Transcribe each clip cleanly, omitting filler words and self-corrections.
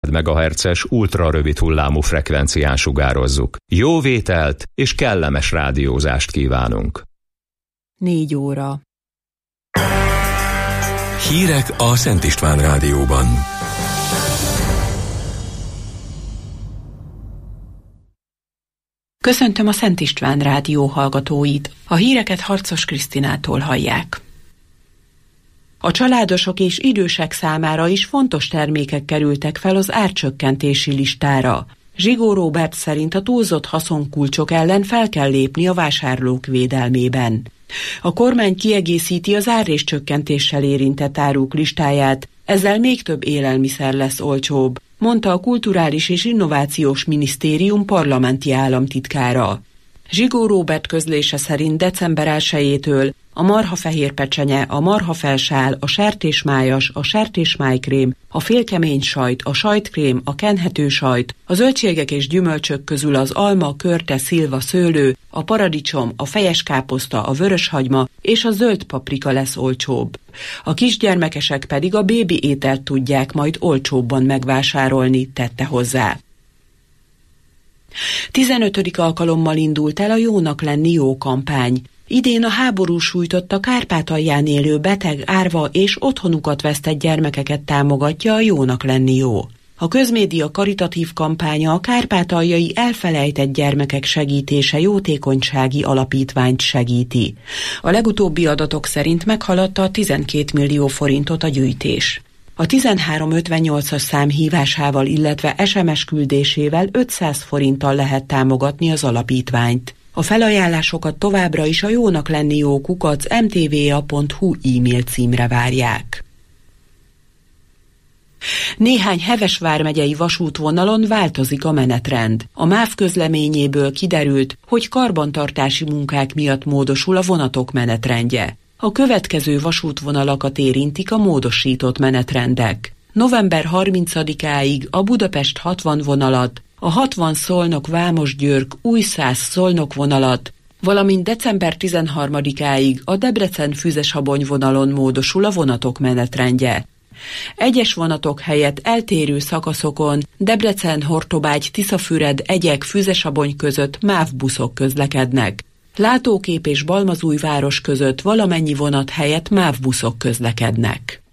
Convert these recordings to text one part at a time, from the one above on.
MHz-es ultrarövid hullámú frekvencián sugározzuk. Jó vételt és kellemes rádiózást kívánunk. 4 óra. Hírek a Szent István Rádióban. Köszöntöm a Szent István Rádió hallgatóit. A híreket Harcos Krisztinától hallják. A családosok és idősek számára is fontos termékek kerültek fel az árcsökkentési listára. Zsigó Róbert szerint a túlzott haszonkulcsok ellen fel kell lépni a vásárlók védelmében. A kormány kiegészíti az árréscsökkentéssel érintett áruk listáját, ezzel még több élelmiszer lesz olcsóbb, mondta a Kulturális és Innovációs Minisztérium parlamenti államtitkára. Zsigó Róbert közlése szerint december 1-től a marhafehér pecsenye, a marhafelsál, a sertésmájas, a sertésmájkrém, a félkemény sajt, a sajtkrém, a kenhető sajt, a zöldségek és gyümölcsök közül az alma, körte, szilva, szőlő, a paradicsom, a fejeskáposzta, a vöröshagyma és a zöld paprika lesz olcsóbb. A kisgyermekesek pedig a bébi ételt tudják majd olcsóbban megvásárolni, tette hozzá. 15. alkalommal indult el a Jónak lenni jó kampány. Idén a háború sújtotta Kárpátalján élő beteg, árva és otthonukat vesztett gyermekeket támogatja a Jónak lenni jó. A közmédia karitatív kampánya a kárpátaljai elfelejtett gyermekek segítése jótékonysági alapítványt segíti. A legutóbbi adatok szerint meghaladta a 12 millió forintot a gyűjtés. A 1358-as szám hívásával, illetve SMS küldésével 500 forinttal lehet támogatni az alapítványt. A felajánlásokat továbbra is a jónak lenni jó @mtva.hu e-mail címre várják. Néhány Heves vármegyei vasútvonalon változik a menetrend. A MÁV közleményéből kiderült, hogy karbantartási munkák miatt módosul a vonatok menetrendje. A következő vasútvonalakat érintik a módosított menetrendek. November 30-áig a Budapest 60 vonalat, a 60 Szolnok-Vámosgyőr Újszász-Szolnok vonalat, valamint december 13-áig a Debrecen-Füzesabony vonalon módosul a vonatok menetrendje. Egyes vonatok helyett eltérő szakaszokon Debrecen-Hortobágy-Tiszafüred, Egyek-Füzesabony között MÁV buszok közlekednek. Látókép és Balmazújváros között valamennyi vonat helyett MÁV buszok közlekednek.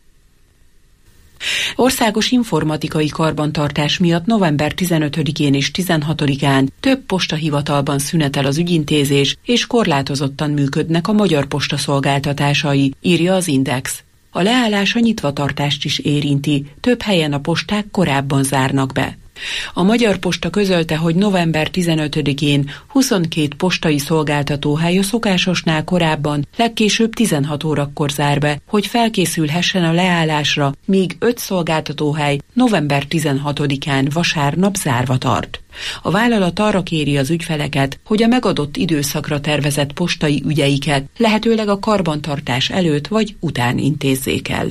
Országos informatikai karbantartás miatt november 15-én és 16-án több postahivatalban szünetel az ügyintézés, és korlátozottan működnek a Magyar Posta szolgáltatásai, írja az Index. A leállás a nyitvatartást is érinti, több helyen a posták korábban zárnak be. A Magyar Posta közölte, hogy november 15-én 22 postai szolgáltatóhely a szokásosnál korábban, legkésőbb 16 órakor zár be, hogy felkészülhessen a leállásra, míg 5 szolgáltatóhely november 16-án vasárnap zárva tart. A vállalat arra kéri az ügyfeleket, hogy a megadott időszakra tervezett postai ügyeiket lehetőleg a karbantartás előtt vagy után intézzék el.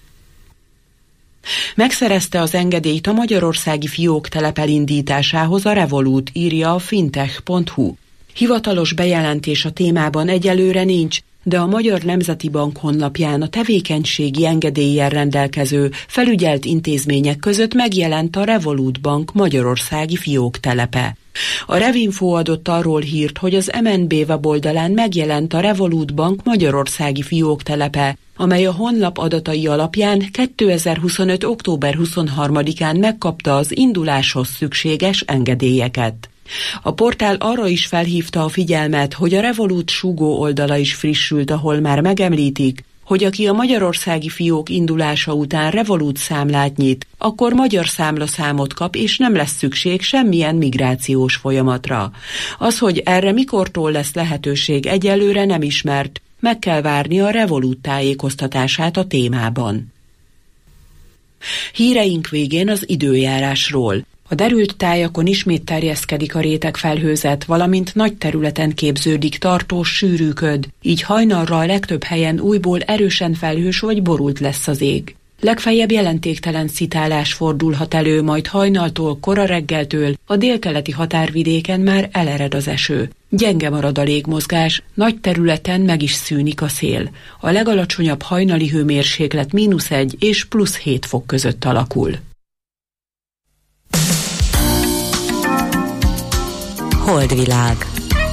Megszerezte az engedélyt a magyarországi fióktelep elindításához a Revolut, írja a fintech.hu. Hivatalos bejelentés a témában egyelőre nincs, de a Magyar Nemzeti Bank honlapján a tevékenységi engedéllyel rendelkező felügyelt intézmények között megjelent a Revolut Bank magyarországi fióktelepe. A Revinfo adott arról hírt, hogy az MNB weboldalán megjelent a Revolut Bank magyarországi fióktelepe, amely a honlap adatai alapján 2025. október 23-án megkapta az induláshoz szükséges engedélyeket. A portál arra is felhívta a figyelmet, hogy a Revolut Sugó oldala is frissült, ahol már megemlítik, hogy aki a magyarországi fiók indulása után Revolut számlát nyit, akkor magyar számlaszámot kap, és nem lesz szükség semmilyen migrációs folyamatra. Az, hogy erre mikortól lesz lehetőség, egyelőre nem ismert, meg kell várni a Revolut tájékoztatását a témában. Híreink végén az időjárásról. A derült tájakon ismét terjeszkedik a rétegfelhőzet, valamint nagy területen képződik tartós sűrű köd, így hajnalra a legtöbb helyen újból erősen felhős vagy borult lesz az ég. Legfeljebb jelentéktelen szitálás fordulhat elő, majd hajnaltól, kora reggeltől a délkeleti határvidéken már elered az eső. Gyenge marad a légmozgás, nagy területen meg is szűnik a szél. A legalacsonyabb hajnali hőmérséklet -1 és +7 fok között alakul. Holdvilág.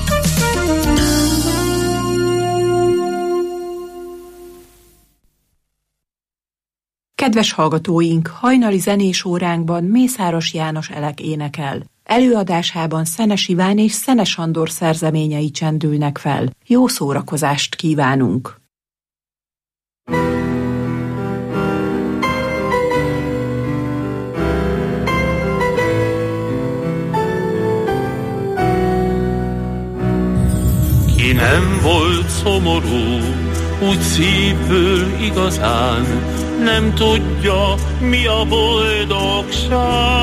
Kedves hallgatóink, hajnali zenés óránkban Mészáros János Elek énekel. Előadásában Szenes Iván és Szenes Andor szerzeményei csendülnek fel. Jó szórakozást kívánunk! Ki nem volt szomorú, úgy szívből igazán, nem tudja, mi a boldogság.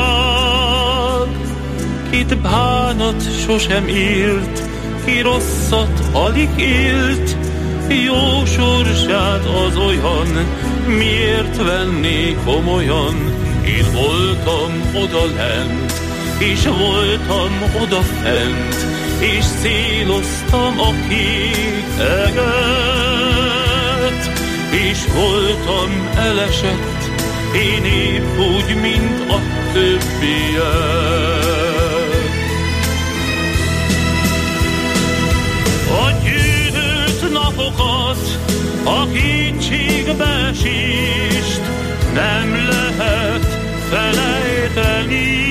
Kit bánat sosem írt, ki rosszat alig élt, jó sorsát az olyan, miért venné komolyan? Én voltam odalent, és voltam odafent, és céloztam a kék eget, és voltam elesett, én épp úgy, mint a többiek. A gyűlölt napokat, a kétségbeesést nem lehet felejteni.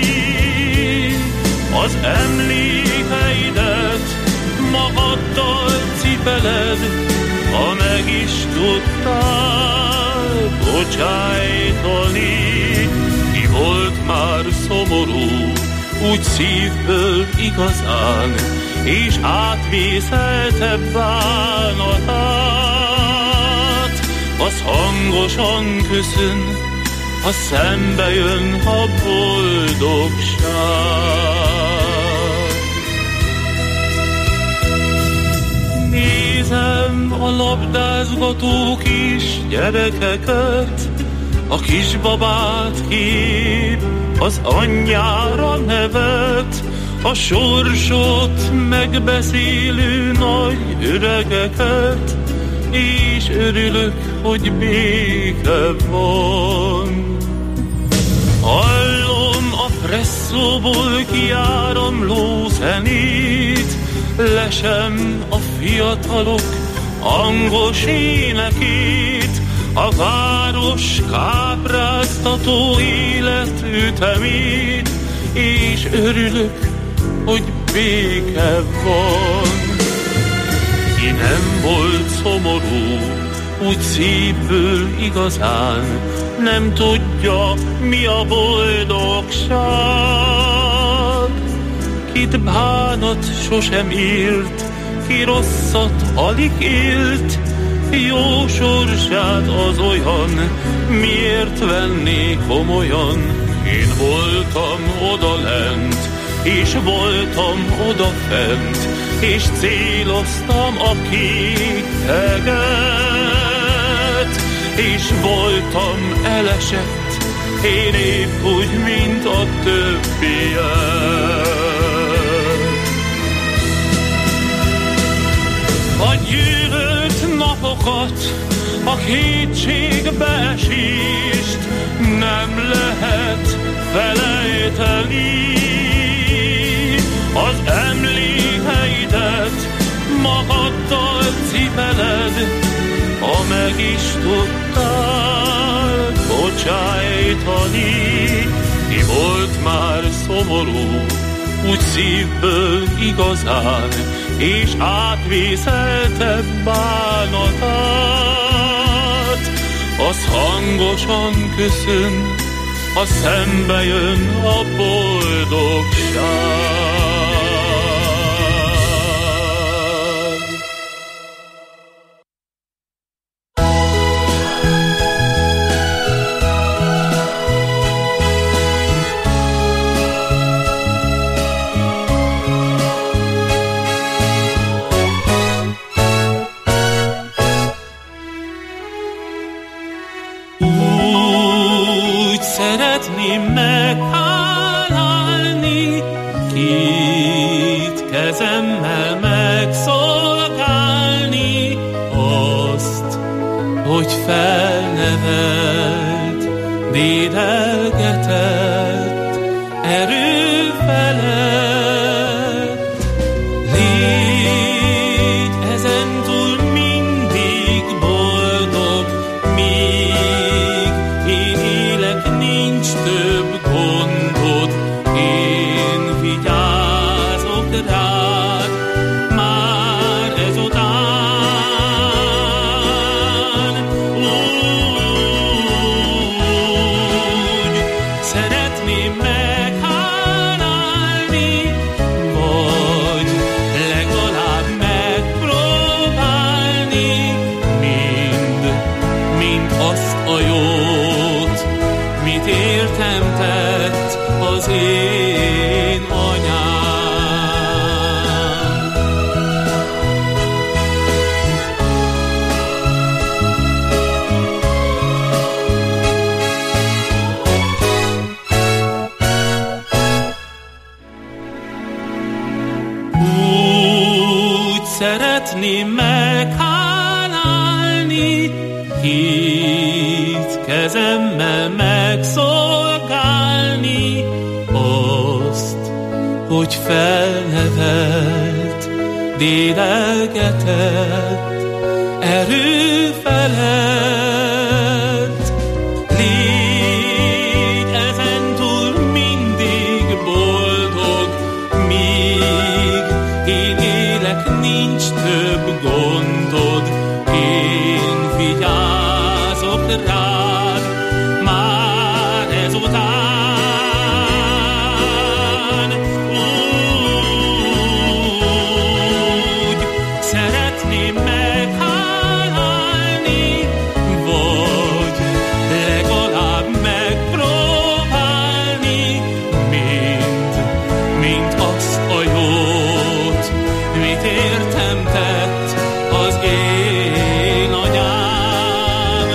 Az emlékeidet magaddal cipeled, ha meg is tudtál bocsájtani. Ki volt már szomorú, úgy szívből igazán, és átvészelte bánatát, az hangosan köszön, ha szembe jön a boldogság. Nézem a labdázgató kis gyerekeket, a kisbabát kép, az anyjára nevet, a sorsot megbeszélő nagy öregeket, és örülök, hogy béke van. Hallom a presszóból kiáramló zenét, lesem a fiatalok hangos énekét, a város kápráztató életütemét, és örülök, hogy béke van. Ki nem volt szomorú, úgy szívből igazán, nem tudja, mi a boldogság. Kit bánat sosem írt, ki rosszat alig élt, jó sorsát az olyan, miért venné komolyan? Én voltam odalent, és voltam odafent, és céloztam a kék eget, és voltam elesett, én épp úgy, mint a többiek. A gyűlölt napokat, a kétségbeesést nem lehet felejteni. Az emlékeidet magaddal cipeled, ha meg is tudtál bocsájtani. Ki volt már szomorú, úgy szívből igazán, és átvészelte bánatát, az hangosan köszön, ha szembe jön a boldogság. Szeretném meghálálni, két kezemmel megszolgálni azt, hogy felnevelt, dédelgetett erő felett. szeretném meghálálni, vagy legalább megpróbálni mind azt a jót, mit értem tett az én anyám. Úgy szeretném meghálálni, két kezemmel megszolgálni azt, hogy felnevelt, dédelgetett, erő felett. Légy ezentúl mindig boldog, míg én élek, nincs több gondod, én vigyázok rád már ezután. Úgy szeretném meghálálni, vagy legalább megpróbálni mind azt a jót, mit értem tett az én anyám.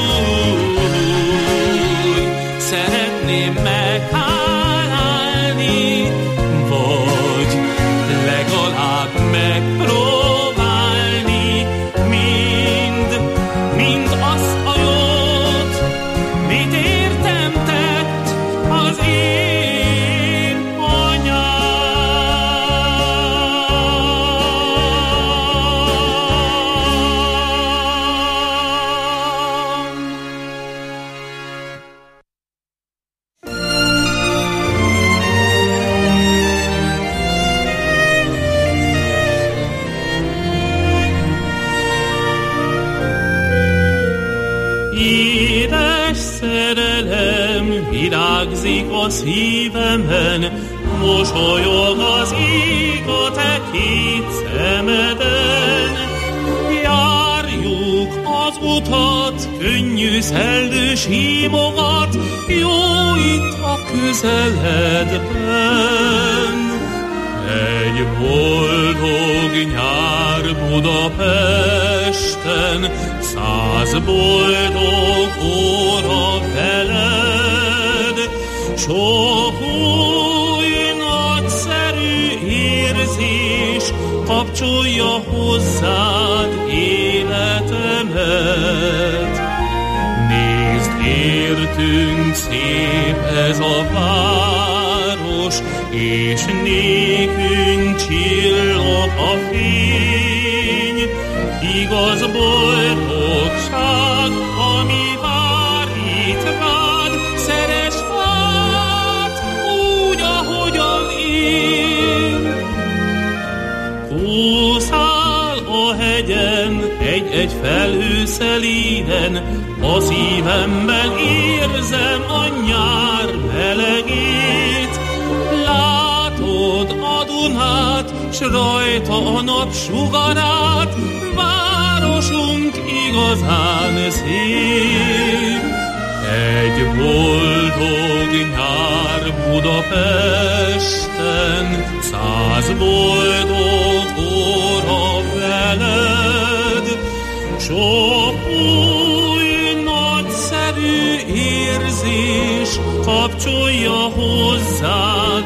Úgy szeretném meghálálni, vagy legalább megpróbálni mind azt a jót, mit értem tett az én anyám. Édes szerelem virágzik a szívemen, mosolyog az ég a te két szemeden. Járjuk az utat, könnyű szeldős hímogat, jó itt a közeledben. Egy boldog nyár Budapesten, 100 boldog óra veled. Sok új nagyszerű érzés kapcsolja hozzád életemet. Nézd, értünk szép ez a város, és nékünk csillog a fény. Igaz boldogság, ami vár itt rád, szeress át úgy, ahogyan én. Kúszál a hegyen, egy-egy felhő szelíden, a szívemben érzem a nyár melegét. Látod a Dunát, s rajta a nap sugarát, városunk igazán szép. Egy boldog nyár Budapesten, 100 boldog óra veled. Sok új nagyszerű érzés kapcsolja hozzád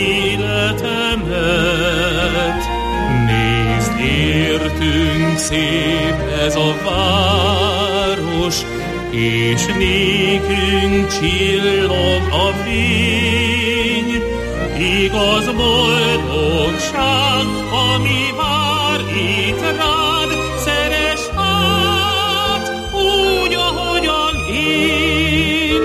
életemet. Nézd, értünk szép ez a város, és nékünk csillog a fény. Igaz boldogság, ami vár itt rád, szeress át úgy, ahogyan én.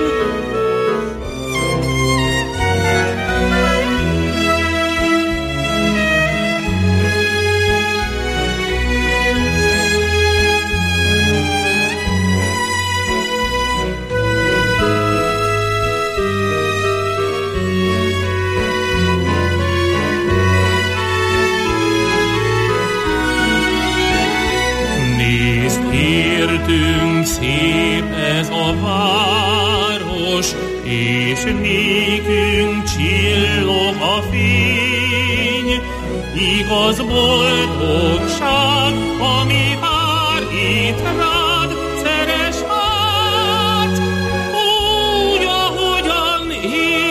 a fény, igaz boldogság, ami vár itt rád, szeres hát, úgy, ahogyan én.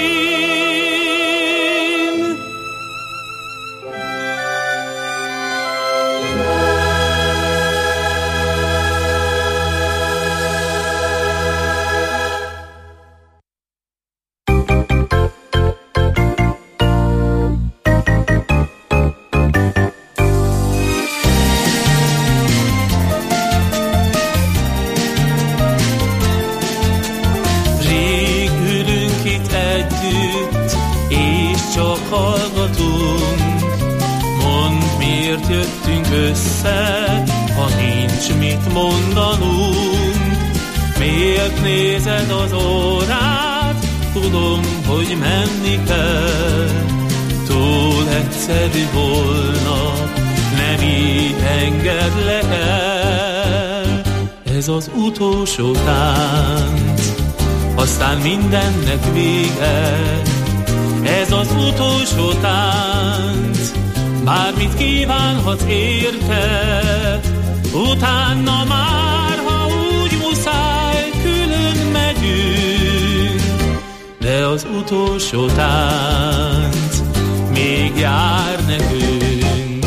Jöttünk össze, ha nincs mit mondanunk. Miért nézed az órát? Tudom, hogy menni kell. Túl egyszerű volna, nem így engedlek el. Ez az utolsó tánc, aztán mindennek vége. Ez az utolsó tánc, bármit kívánhatsz érte, utána már, ha úgy muszáj, külön megyünk. De az utolsó tánc még jár nekünk.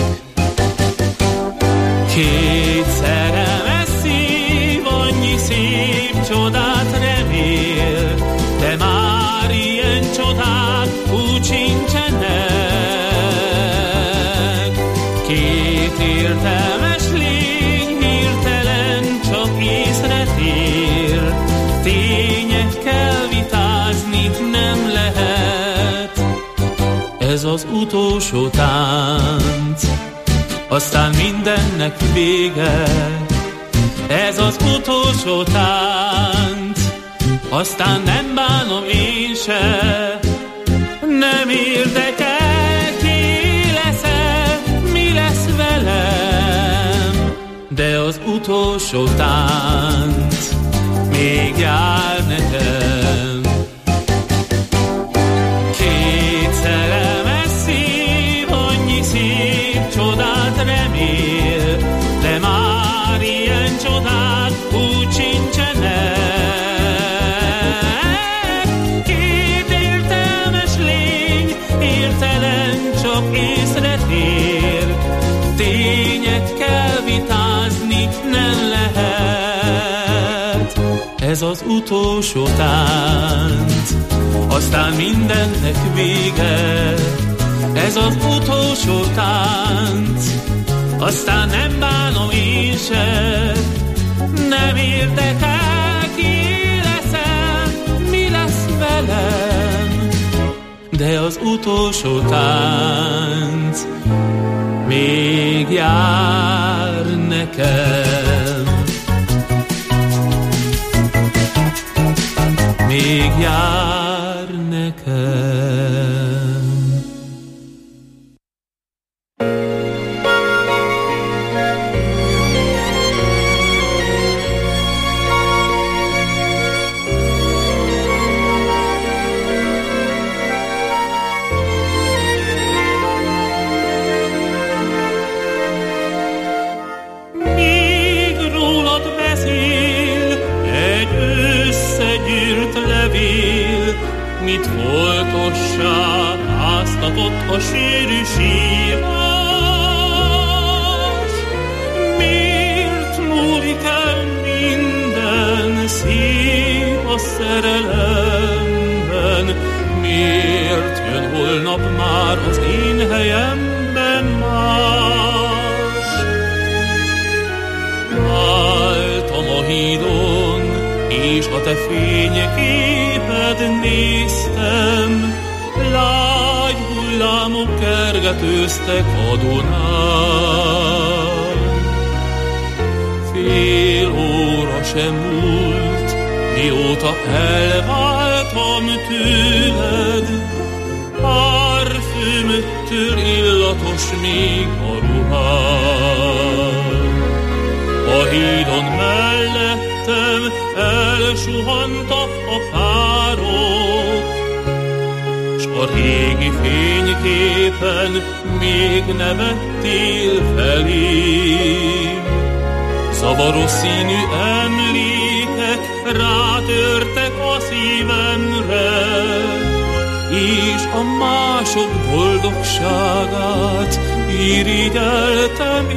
Két szerelmes szív annyi szép csodát remél, de már ilyen csodák úgy sincsenek. Két értelmes lény hirtelen csak észre tér, tényekkel vitázni nem lehet. Ez az utolsó tánc, aztán mindennek vége. Ez az utolsó tánc, aztán nem bánom én se. Nem érdekel, ki leszel, mi lesz velem, de az utolsó tánc még jár nekem. Két szerelmes szív annyi szép csodát remél, de már ilyen csodák úgy sincsenek. Két értelmes lény hirtelen csak észre tér, tényekkel vitázni nem lehet. Ez az utolsó tánc, aztán mindennek vége. Ez az utolsó tánc, aztán nem bánom én se. Nem érdekel, ki leszel, mi lesz velem, de az utolsó tánc még jár nekem. Még jár nekem. Mit foltossá áztatott a sűrű sírás? Miért múlik el minden szép a szerelemben? Miért jön holnap már az én helyemben más? Álltam a hídon, és a te fényképed néztem, lágy hullámok kergetőztek a Dunán. Fél óra sem múlt, mióta elváltam tőled, parfümöttől illatos még a ruhád. A hídon mellettem elsuhantak a párok, s a régi fényképen még nevettél felém. Zavaros színű emlékek rátörtek a szívemre, és a mások boldogságát irigyeltem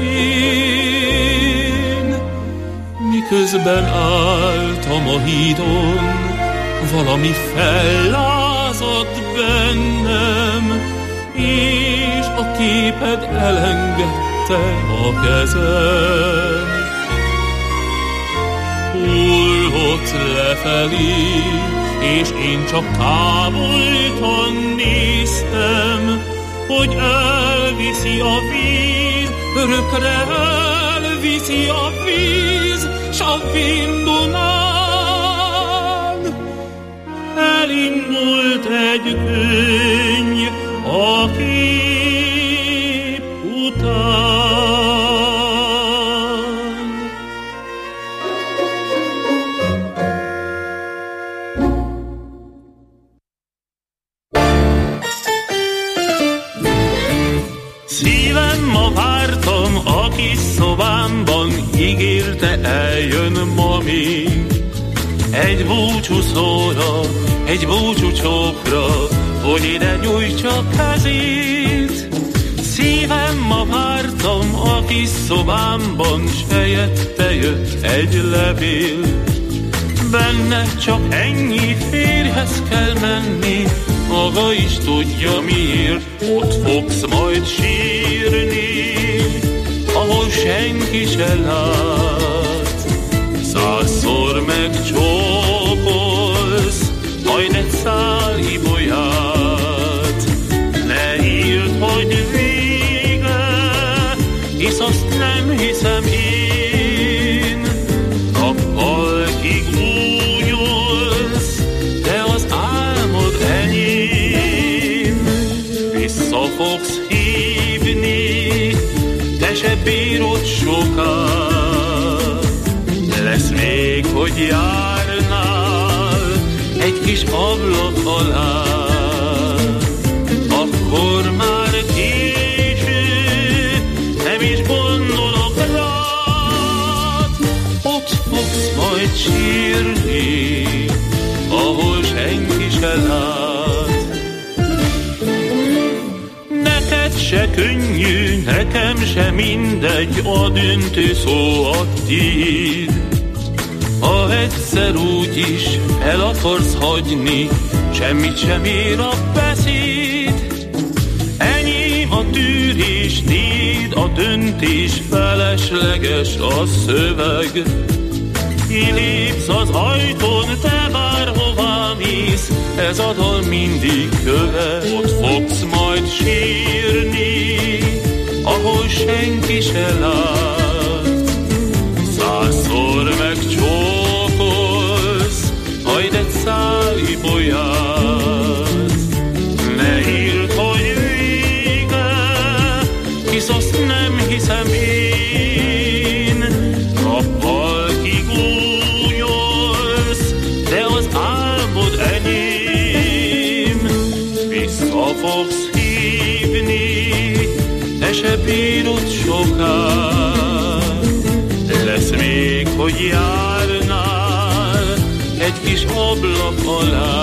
én. Miközben álltam a hídon, valami fellázadt bennem, és a képed elengedte a kezem. Hullott lefelé, és én csak távoltan néztem, hogy elviszi a víz, örökre elviszi a víz, s a Vén-Dunán elindult egy könny a kép után. Szívem ma vártam a kis szobámban, ígérte eljön ma még. Egy búcsú szóra, egy búcsú csókra, hogy ide nyújtsa kezét. Szívem ma vártam a kis szobámban, s helyette jött egy levél. Benne csak ennyi: férjhez kell menni, maga is tudja miért, ott fogsz majd sírni, ahol senki se lát. 100-szor megcsókolsz, majd egy szál ibolyát. Ne írd, hogy vége, hisz azt nem hiszem én. Nappalkig únyolsz, de az álmod enyém. Vissza fogsz hívni, te se bírod soká. Lesz még, hogy járnál egy kis ablak alá. Akkor már késő, nem is gondolok rád. Ott fogsz majd sírni, ahol senki se lát. Neked se könnyű, nekem se mindegy, a döntő szó a tiéd. Ha egyszer úgy is el akarsz hagyni, semmit sem ér a beszéd. Enyém a tűrés, tiéd a döntés, felesleges a szöveg. Kilépsz az ajtón, te bárhová mész, ez a dal mindig követ. Ott fogsz majd sírni, ahol senki se lát. 100-szor megcsókolsz, majd egy szál ibolyát. Ne írd, hogy vége, hisz azt nem hiszem én. Nappalkig únyolsz, de az álmod enyém. Vissza fogsz hívni, te se bírod soká. Lesz még, hogy járnál egy kis ablak alá.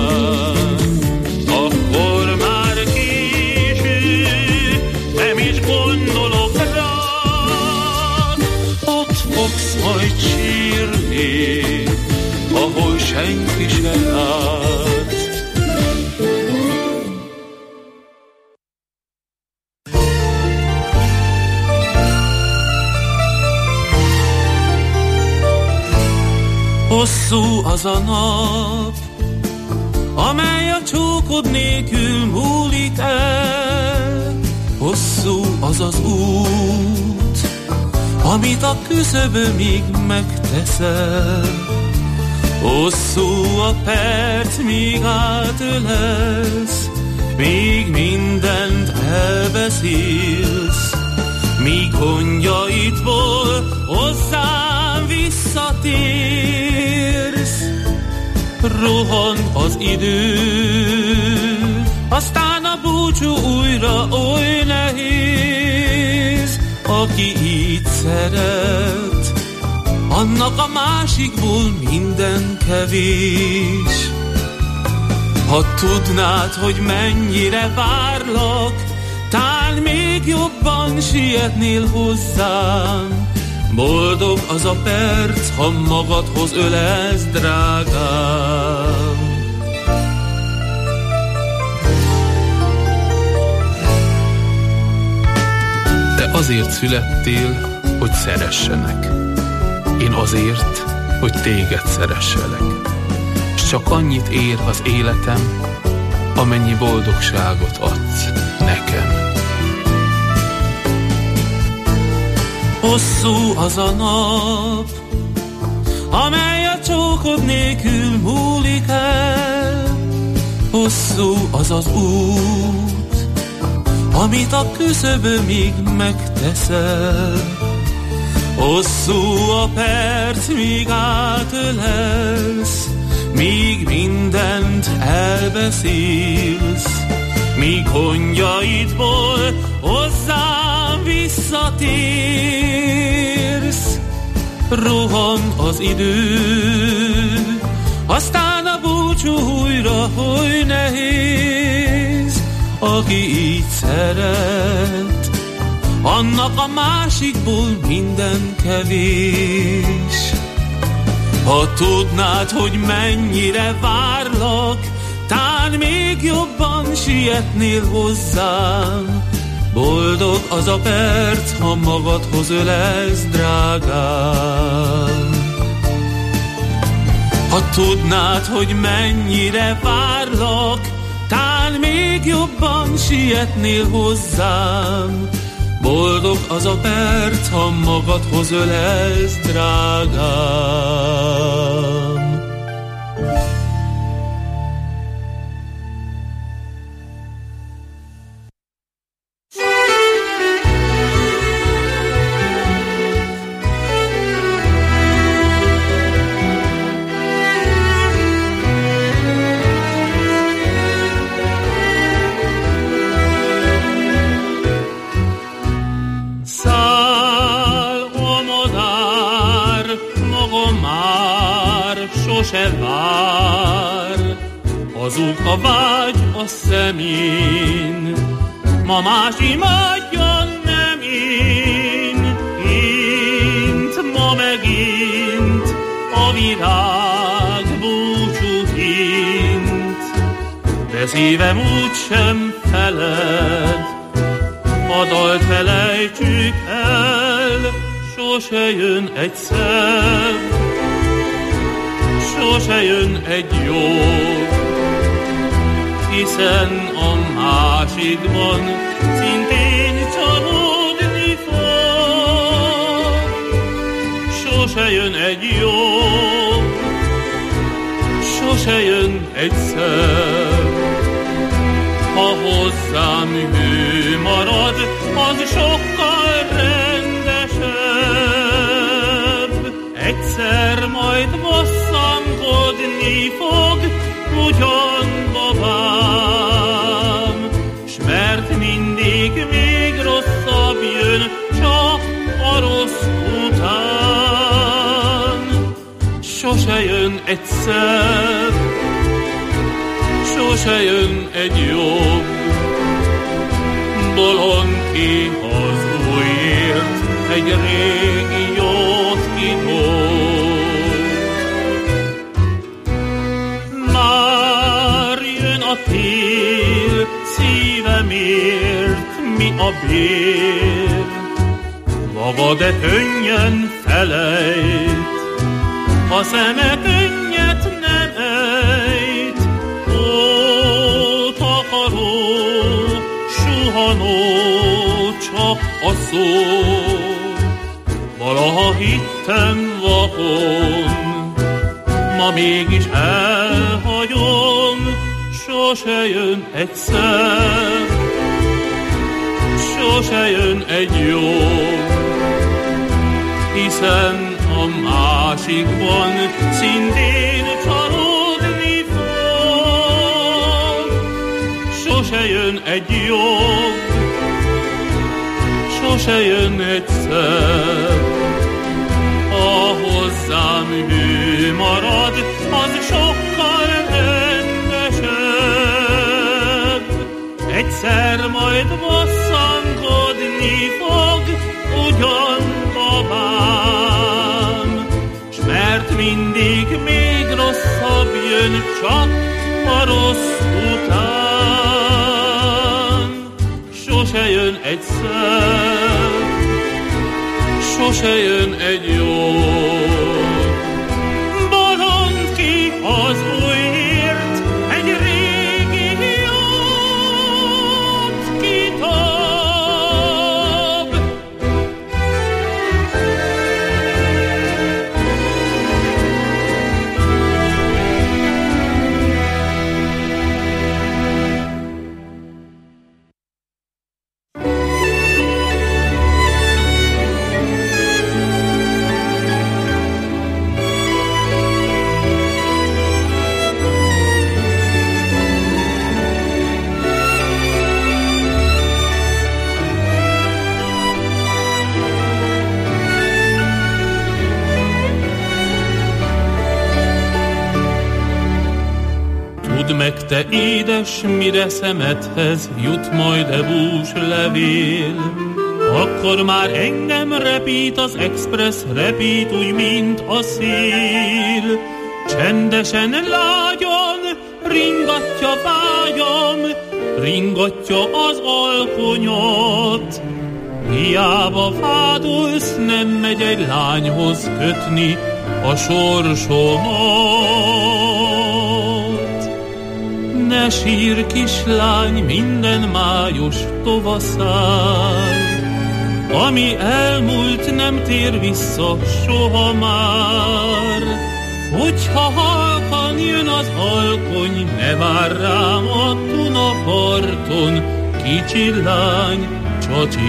Akkor már késő, nem is gondolok rád. Ott fogsz majd sírni, ahol senki se lát. Hosszú az a nap, amely a csókod nélkül múlik el. Hosszú az az út, amit a küszöbömig megteszel. Hosszú a perc, míg átölelsz, míg mindent elbeszélsz, míg gondjaidból hozzám visszatérsz. Rohan az idő, a aztán a búcsú újra oly nehéz. Aki így szeret, annak a másikból minden kevés. Ha tudnád, hogy mennyire várlak, tán még jobban sietnél hozzám. Boldog az a perc, ha magadhoz ölelsz, drágám. Te azért születtél, hogy szeressenek. Én azért, hogy téged szeresselek. S csak annyit ér az életem, amennyi boldogságot adsz nekem. Hosszú az a nap, amely a csókod nélkül múlik el. Hosszú az az út, amit a küszöbömig megteszel. Hosszú a perc, míg átölelsz, míg mindent elbeszélsz, míg gondjaidból hozzám visszatérsz. Rohan az idő, aztán a búcsú újra oly nehéz. Aki így szeret, annak a másikból minden kevés. Ha tudnád, hogy mennyire várlak, tán még jobban sietnél hozzám. Boldog az a perc, ha magadhoz ölelsz, drágám. Ha tudnád, hogy mennyire várlak, tán még jobban sietnél hozzám. Boldog az a perc, ha magadhoz ölelsz, drágám. Se vár, hazug a vágy a szemén, ma más imádjan, nem én. Int ma megint a virág búcsút hint, de szívem úgysem feled, a dalt felejtsük el, sose jön egyszer. Sose jön egy jó, hiszen a másikban szintén csalódni fog. Sose jön egy jó, sose jön egyszer. Ha hozzám hű marad, az sokkal rendesebb. Egyszer majd bosszankodni fog ugyan babám, s mert mindig még rosszabb jön csak a rossz után. Sose jön egyszer, sose jön egy jobb, bolond ki az újért, egy régi jót kidób. Már jön a tél, szívemért mi a bér? Maga de könnyen felejt, a szeme könnyet nem ejt. Ó, takaró, suhanó, csak a szó. Valaha hittem vakon, ma mégis elhagyom. Sose jön egyszer, sose jön egy jó, hiszen a másikban szintén csalódni fog. sose jön egy jog, sose jön egy szebb. A hozzám hű marad, az sokkal rendesebb. Egyszer majd bosszankodni fog ugyan babám, s mert mindig még rosszabb jön csak a rossz után. Sose jön egy szebb, sose jön egy jó. Bolond ki az újért, egy régi jót kitab. Tudd meg, te édes, mire szemedhez jut majd e bús levél, akkor már engem repít az express, repít úgy, mint a szél. Csendesen, lágyan ringatja vágyam, ringatja az alkonyat. Hiába vádolsz, nem megy egy lányhoz kötni a sorsomat. Ne sír, kislány, minden május tovaszán, ami elmúlt, nem tér vissza soha már. Hogyha halkan jön az alkony, ne vár rám a Dunaparton, kicsi lány, csacsi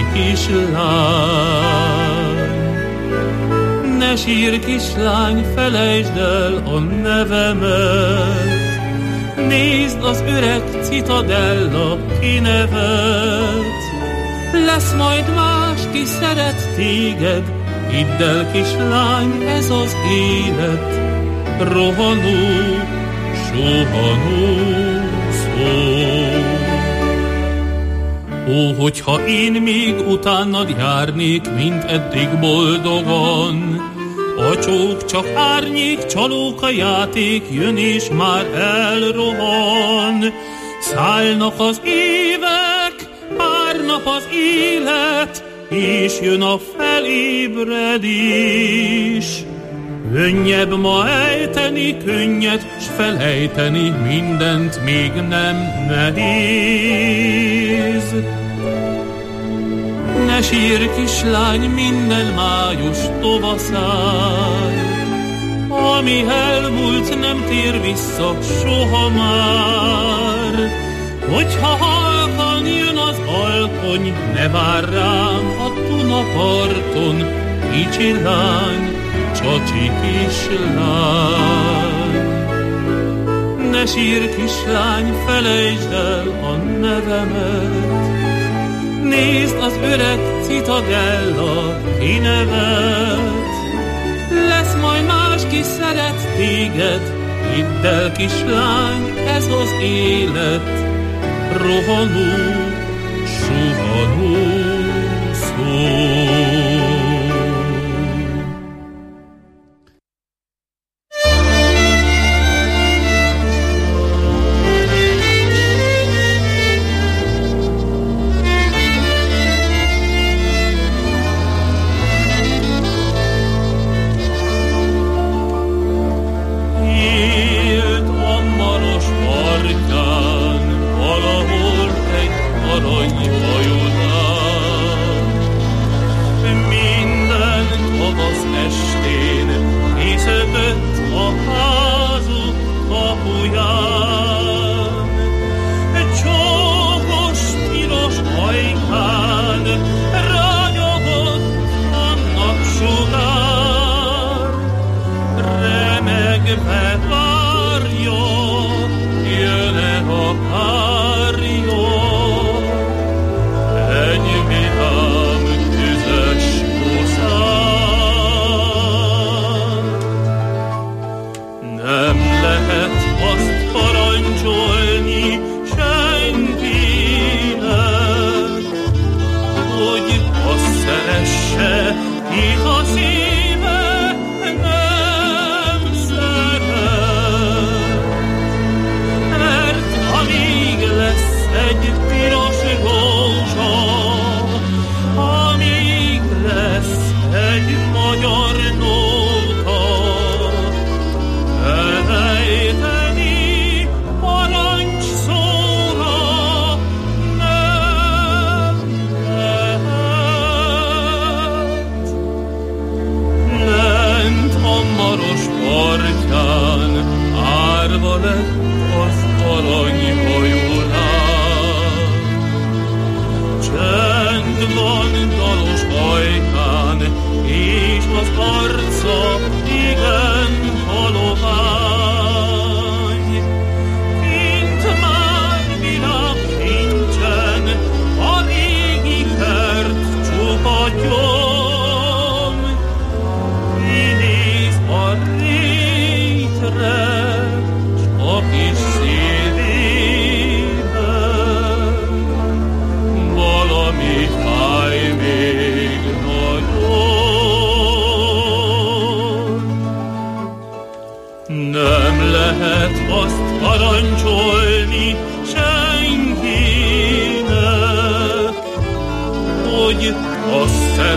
kislány. Ne sír, kislány, felejtsd el a nevemet, nézd, az öreg Citadella kinevet. Lesz majd más, ki szeret téged, hidd el, kislány, ez az élet. Rohanó, sohanó szó. Ó, hogyha én még utánad járnék, mint eddig boldogan, a csók csak árnyék, csalóka játék, jön és már elrohan. Szállnak az évek, pár nap az élet, és jön a felébredés. Könnyebb ma ejteni könnyed, s felejteni mindent még nem nehéz. Ne sír, kislány, minden május tovaszán, ami elmúlt, nem tér vissza soha már. Hogyha halkan jön az alkony, ne vár rám a Dunaparton, kicsi lány, csacsi kislány. Ne sír, kislány, felejtsd el a nevemet, nézd, az öreg Citadella kinevet. Lesz majd más, ki szeret téged, hidd el, kislány, ez az élet. Rohanó, suhanó szó.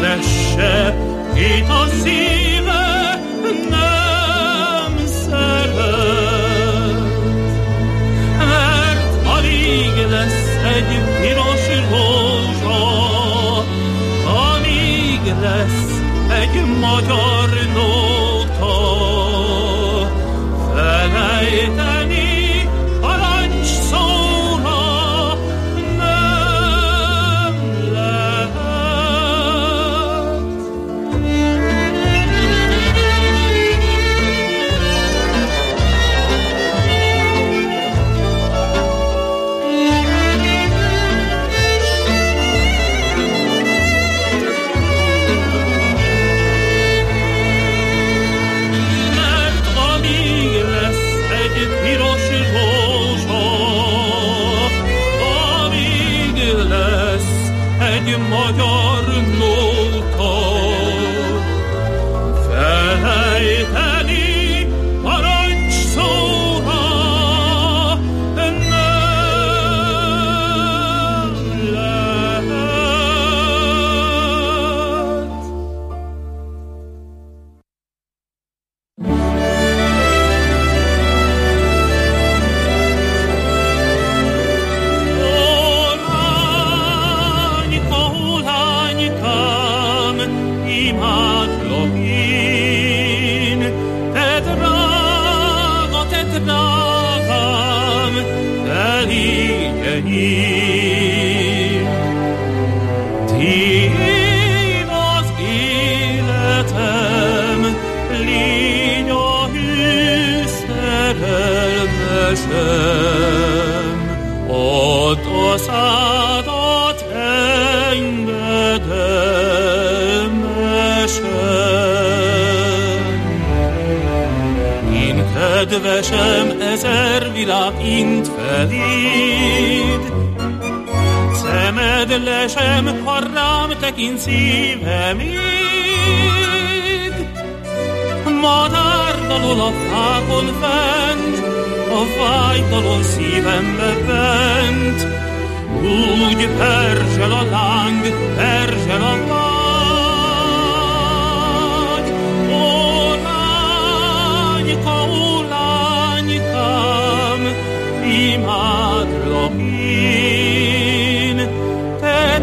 szeresse, kit a szíve nem szeret. Mert alig lesz egy piros rózsa, amíg lesz egy magyar nóta, felejteni parancs szóra nem lehet. Magyar nóta, felejteni parancs szóra nem lehet. Tiéd az életem, légy a hű szerelmesem, add a szádat engedemesem. Én kedvesem, ezer világ int feléd, szemed lesem, ha rám tekint szívem ég. Madár dalol a fákon fent, a vágytalon szívembe bent, úgy perzsel a láng, perzsel a vágy. Ó lánykám, imádlak én, te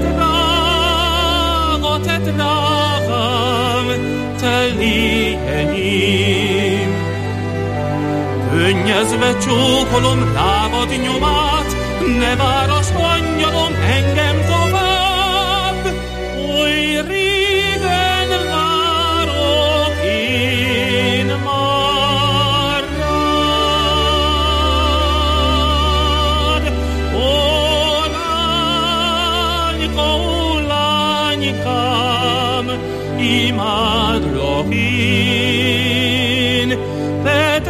drágám, te légy enyém. Könnyezve csókolom lábad nyomát, ne várass, angyalom, engem tovább. Oly régen várok én már rád. Ó lánykám, imádlak én, te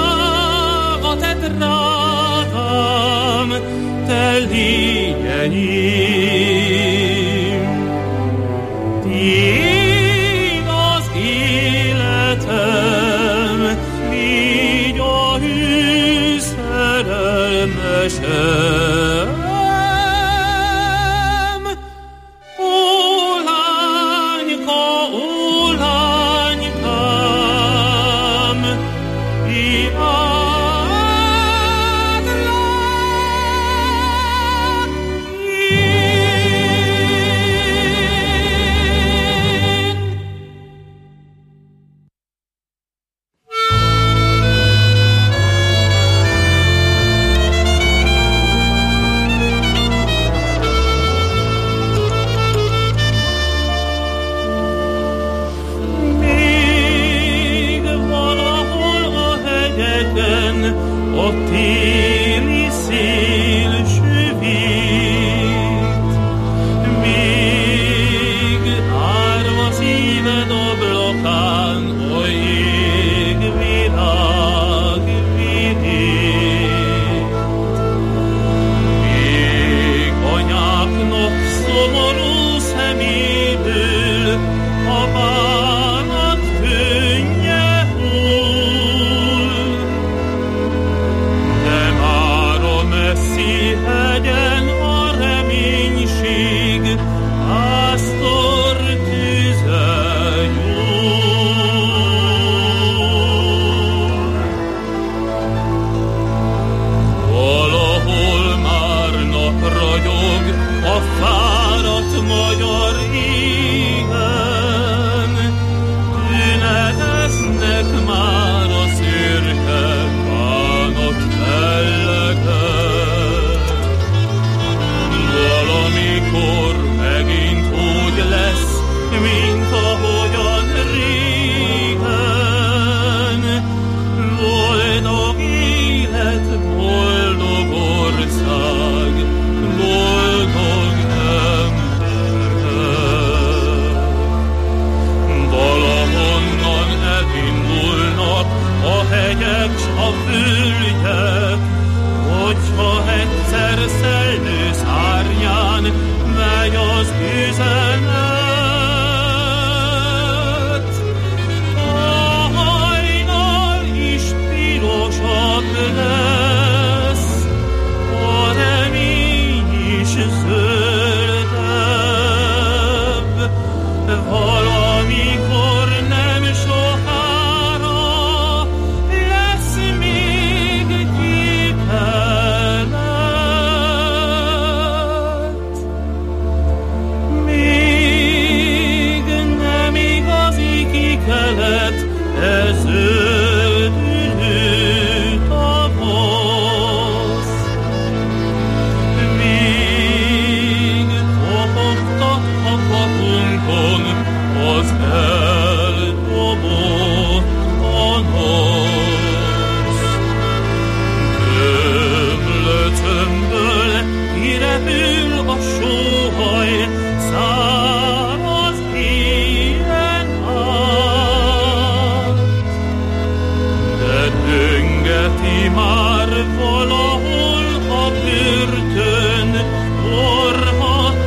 drágám, te légy enyém. Tiéd az életem, légy a hű szerelmesem. Yeah. ragyog a fáradt magyar égen, tüneteznek már a szürke bánat fellegek. Valamikor megint úgy lesz, mint ahogyan régen. Boldog élet, boldog ország, boldog emberek. Valahonnan elindulnak a hegyek s a völgyek, hogyha egyszer szellő szárnyán megy az üzenet. Lesz, a remény is zöldebb, valamikor nem sokára lesz még kipelet. Még nem igazi kikelet, ez az eldobott a nasz. Gömlöcömből kirepül a sóhaj, száraz éjjel át. De döngeti már valahol a börtön orhat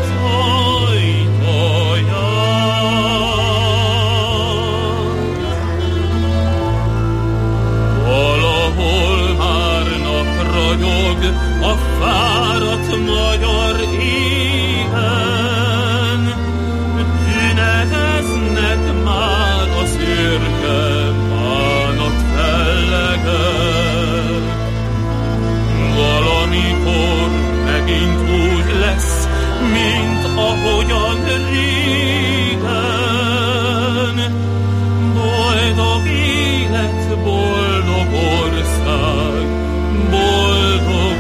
a fáradt magyar égen, tüneteznek már a szürke bánat fellegek. Valamikor megint úgy lesz, mint ahogyan régen. Boldog élet, boldog ország, boldog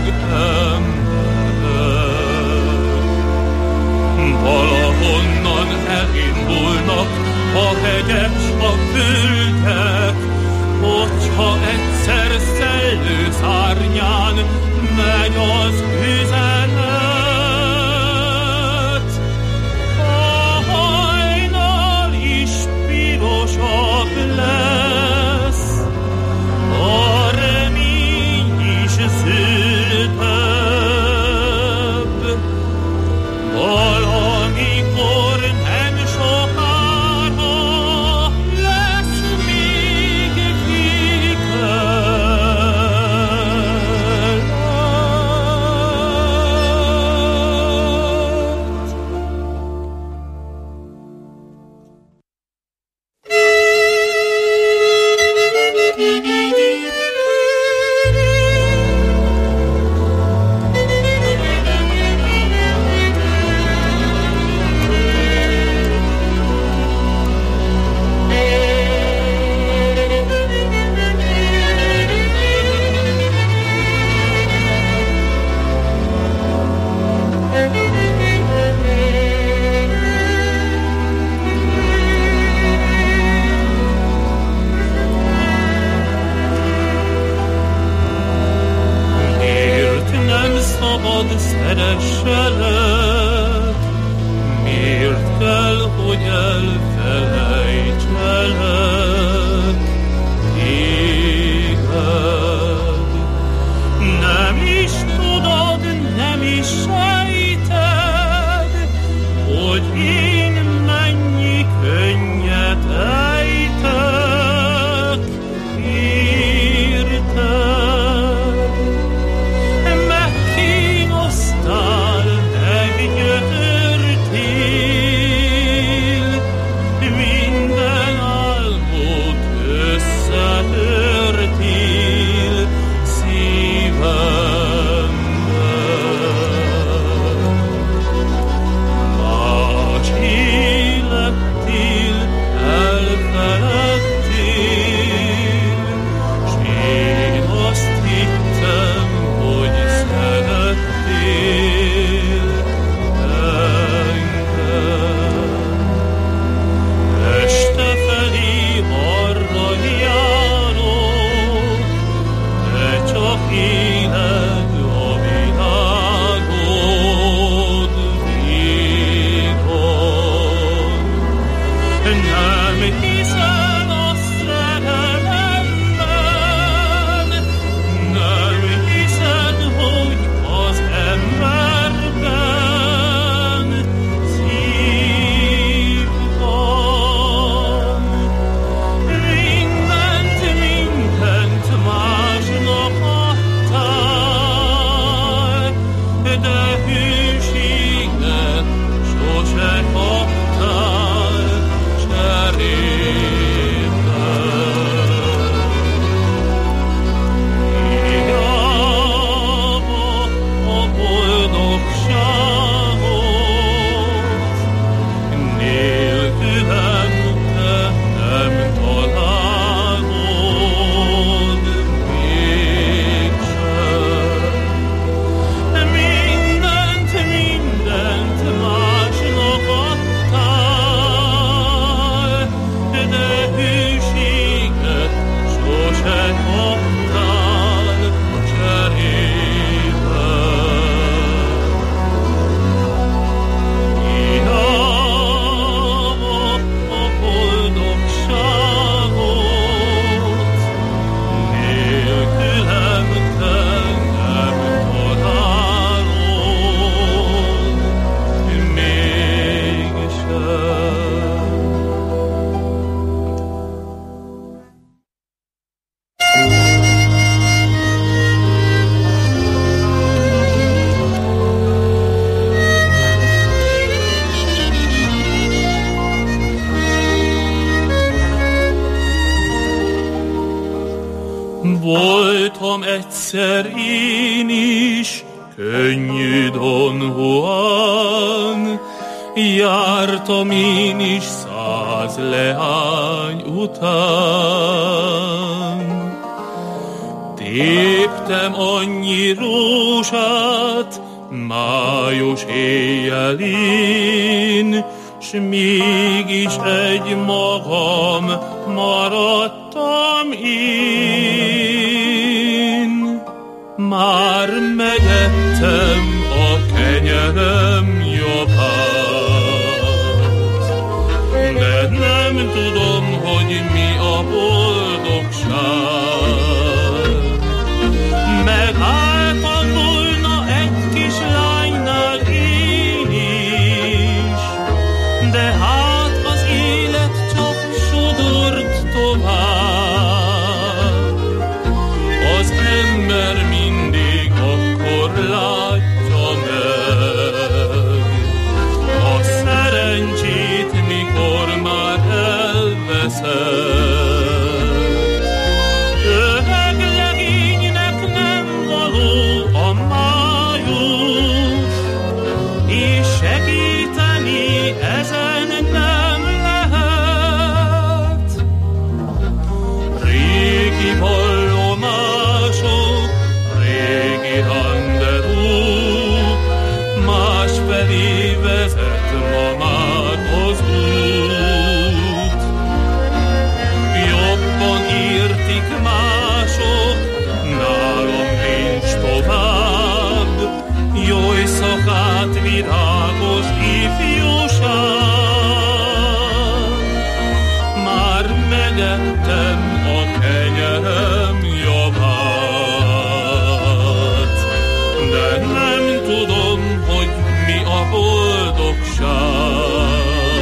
emberek. Valahonnan elindulnak a hegyek s a völgyek, hogyha egyszer szellő szárnyán megy az üzenet. A hajnal is pirosabb lesz, a remény is zöldebb, valamikor nem sokára lesz még kikelet. Szeresselek, miért kell, hogy elfelejtselek téged? Nem is tudod, nem is sejted, hogy én mennyi könnyet ejtek érted. Megkínoztál, meggyötörtél, Jártam egyszer én is, könnyű Don Juan, jártam én is 100 leány után. Téptem annyi rózsát május éjjelén, s mégis egy magam maradtam én. Már megettem a kenyerem jobbát, de nem tudom, hogy mi a boldogság. Megálltam volna egy kis lánynál én is, de hát az élet csak sodort tovább. Az ember mindig akkor látja meg a szerencsét, mikor már elveszed. Öreg legénynek nem való a május, és segíteni ezen nem lehet. Régi vallomások, régi rendezvú, másfelé vezet ma már az út. Jobban értik mások, nálam nincs tovább, jó éjszakát, virágos ifjúság. Már megettem a kenyerem jobbát, de nem tudom, hogy mi a boldogság.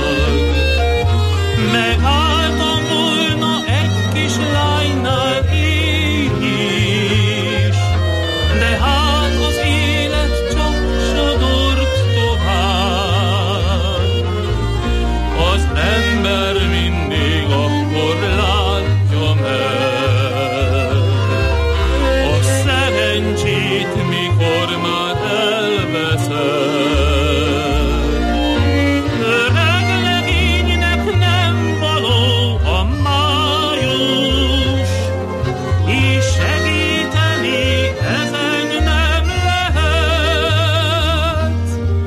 Megálltam volna egy kis lánynál én is, de hát az élet csak sodort tovább. Az ember mindig akkor látja meg a szerencsét, mikor már elveszed. Öreg legénynek nem való a május, és segíteni ezen nem lehet.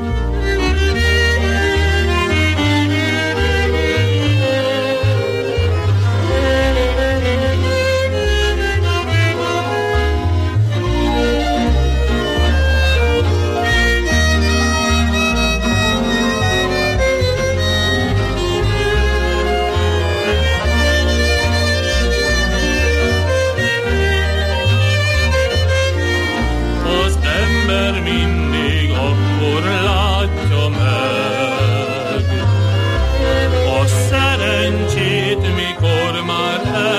Az ember mindig akkor látja meg a szerencsét, mikor már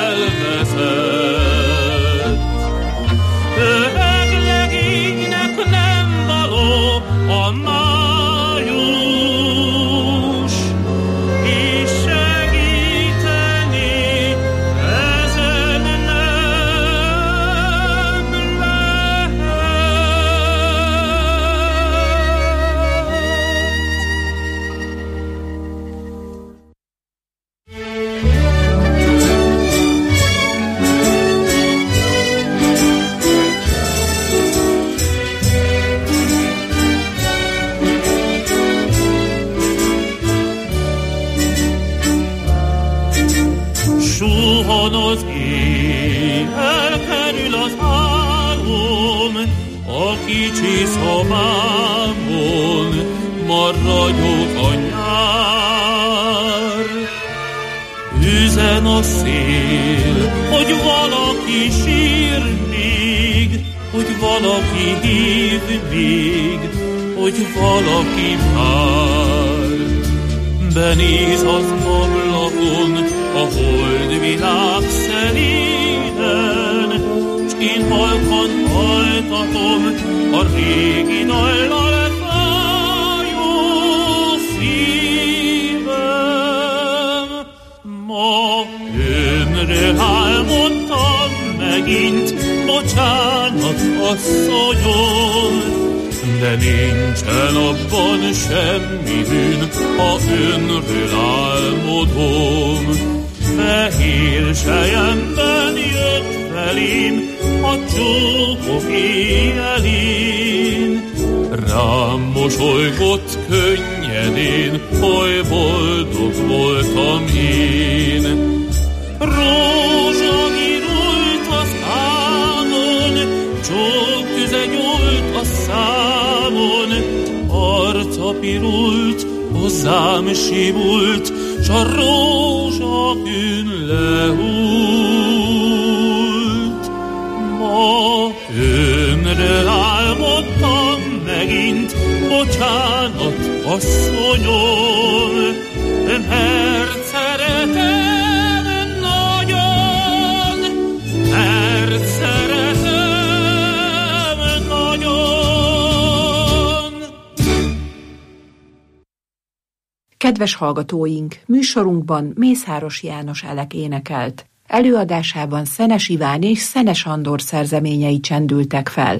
elveszett. Öreg legénynek nem való a május, és segíteni ezen nem lehet. Suhan az éj, elkerül az álom, a kicsi szobámon maradjog a nyár. Üzen a szél, hogy valaki sír még, hogy valaki hív még, hogy valaki vár. Benéz az ablakon a holdvilág szelíden, s én halkan hallgatom a régi dallal fájó szívem. Ma önről álmodtam megint, bocsánat, asszonyom, de nincsen abban semmi bűn, ha önről álmodom. Fehér selyemben jött felém a csókok éjjelén, rám mosolygott könnyedén, oly boldog voltam én. Rózsa virult az ámon, csóktüze nyúlt a számon, arca pirult, hozzám simult, s a rózsakün lehult. Ma önre álmodtam megint, bocsánat, asszonyom, mert szeretem nagyon, mert szeretem nagyon. Kedves hallgatóink, műsorunkban Mészáros János Elek énekelt. Előadásában Szenes Iván és Szenes Andor szerzeményei csendültek fel.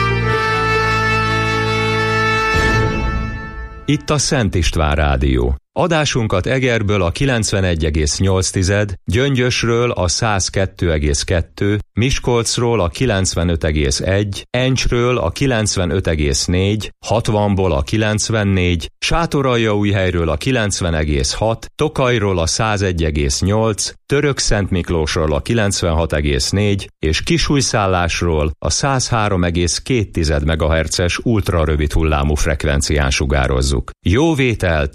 Itt a Szent István Rádió, Adásunkat Egerből a 91,8, Gyöngyösről a 102,2, Miskolcról a 95,1, Encsről a 95,4, 60-ból a 94, Sátoraljaújhelyről a 90,6, Tokajról a 101,8, Törökszentmiklósról a 96,4 és Kisújszállásról a 103,2 MHz-es ultrarövid hullámú frekvencián sugározzuk. Jó vételt